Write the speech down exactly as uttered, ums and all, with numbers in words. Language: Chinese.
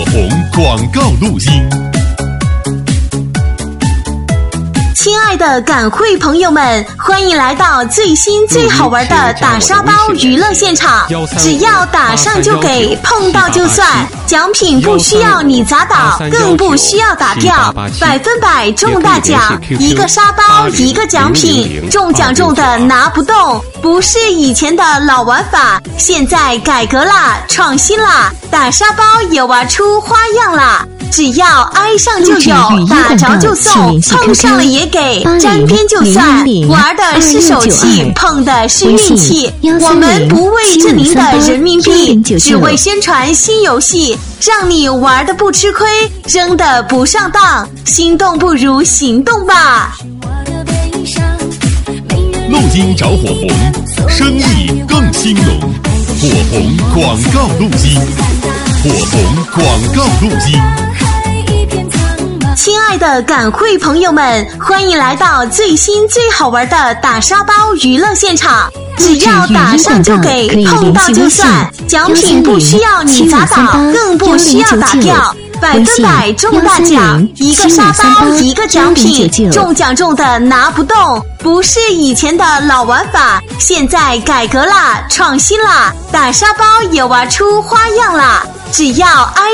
红广告录音。 亲爱的赶会朋友们，欢迎来到最新最好玩的打沙包娱乐现场。只要打上就给，碰到就算，奖品不需要你砸倒，更不需要打掉，百分百中大奖，一个沙包一个奖品，中奖中的拿不动。不是以前的老玩法，现在改革啦，创新啦，打沙包也玩出花样啦。只要挨上就有，打着就送，碰上了也给，沾边就算，玩的是手气，碰的是运气。我们不为这您的人民币，只为宣传新游戏，让你玩的不吃亏，扔的不上当。心动不如行动吧！ 录音着火红，生意更兴隆。火红广告录音，火红广告录音。 亲爱的赶会朋友们，欢迎来到最新最好玩的打沙包娱乐现场。只要打上就给，碰到就算，奖品不需要你砸倒，更不需要打掉，百分百中大奖，一个沙包一个奖品，中奖中的拿不动。不是以前的老玩法，现在改革啦，创新啦，打沙包也玩出花样啦。只要挨